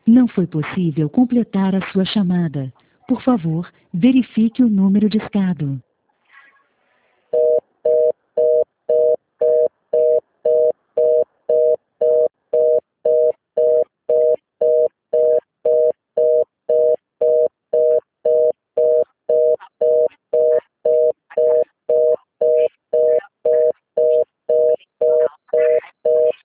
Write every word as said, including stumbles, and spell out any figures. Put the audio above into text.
Não foi possível completar a sua chamada. Por favor, verifique o número discado.